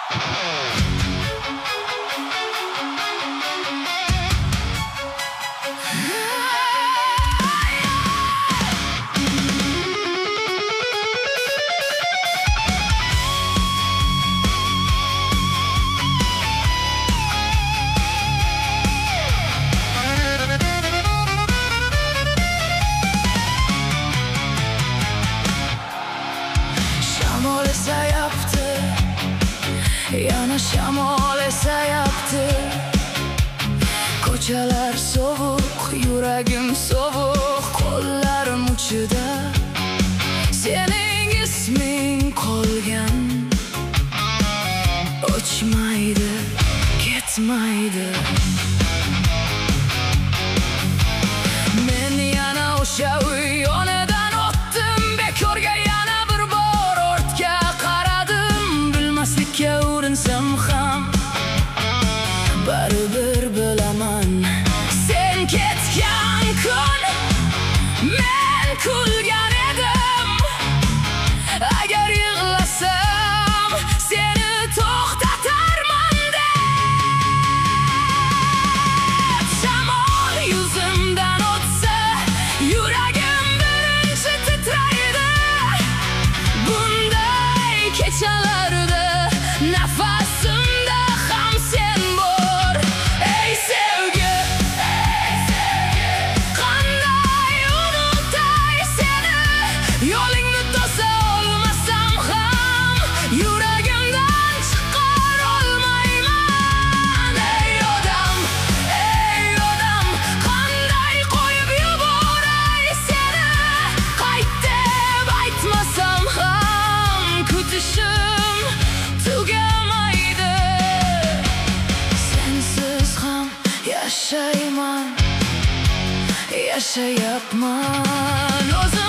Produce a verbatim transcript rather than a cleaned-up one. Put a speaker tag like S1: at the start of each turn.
S1: Shamol esa yaptı, yana shamol esa yaptı. Ko'chalar sovuq, yuragim sovuq, qo'llarim uchida sening isming qolgan. O'chmaydi, ketmaydi. Men yana o'sha uy yonidan o'tdim, bekorga yana bir bor ortga qaradim. Bilmaslikka urinsam ham baribir bilaman, sen ketgan kun men kulgan edim. Agar yig'lasam seni to'xtatarman deb. Shamol yuzimdan o'tsa yuragim birinchi titraydi. Bunday kechalarda nafasimda ham sen bor. Ey sevgi, qanday unutay seni. Yo'lingni to'sa olmasam ham yuragimdan chiqar olmayman. Ey odam, ey odam, qanday qo'yib yuboray seni. Qayt deb aytmasam ham kutishim tugamaydi. Sensiz ham yashayman, yashayapman o'zim.